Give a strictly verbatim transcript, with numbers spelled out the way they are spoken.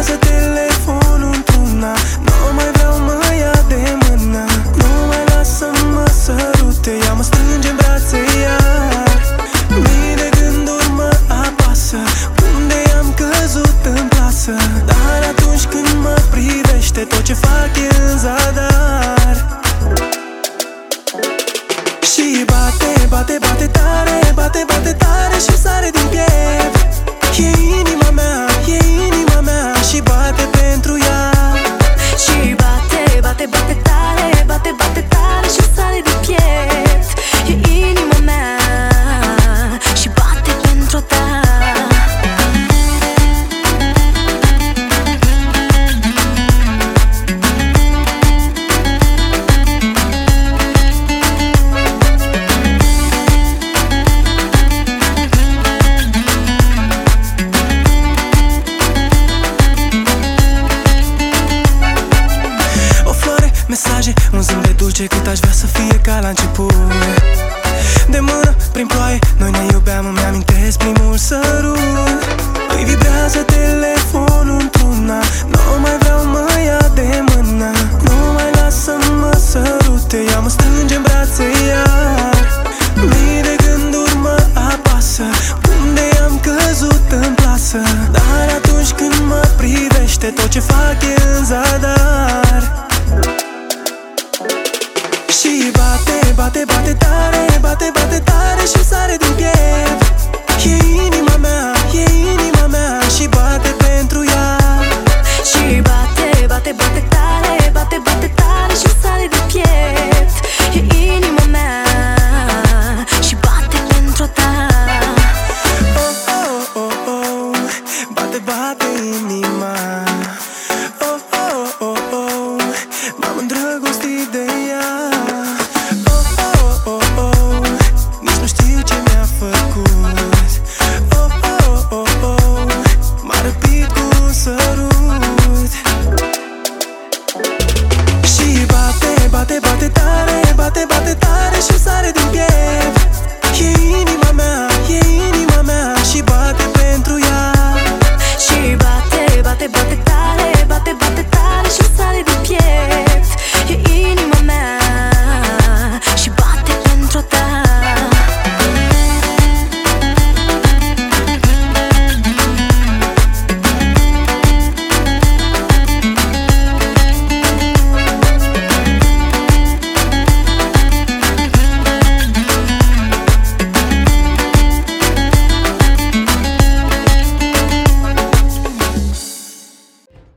vibrează telefonul într-una. Nu mai vreau, mă ia de mână. Nu mai lasă-mă sărute. Ea mă strânge în brațe iar. Mii de gânduri mă apasă. Unde am căzut în plasă? Dar atunci când mă privește, tot ce fac e în zadar. Și bate, bate, bate tare, bate, bate tare și sare din piept. E inima mea, e inima mea și bate pentru ea. Și bate, bate, bate tare, bate, bate tare și sare din piept. E inima mea și bate pentru ta. Mesaje, un zâmbet dulce, cât aș vrea să fie ca la început. De mână, prin ploaie, noi ne iubeam, îmi amintesc primul sărut. Îi vibrează telefonul într-una. Nu mai vreau, mă ia de mână. Nu mai lasă-mă sărute. Ea mă strânge în brațe iar. Mii de gânduri mă apasă. Unde am căzut în plasă? Dar atunci când mă privește, tot ce fac e în zadar. Și bate, bate, bate tare, bate, bate tare și sare din piept. E inima mea, e inima mea și bate pentru ea. Și bate, bate, bate tare, bate, bate tare și sare din piept. E inima mea și bate pentru ta. Oh, oh, oh, oh, bate, bate inima.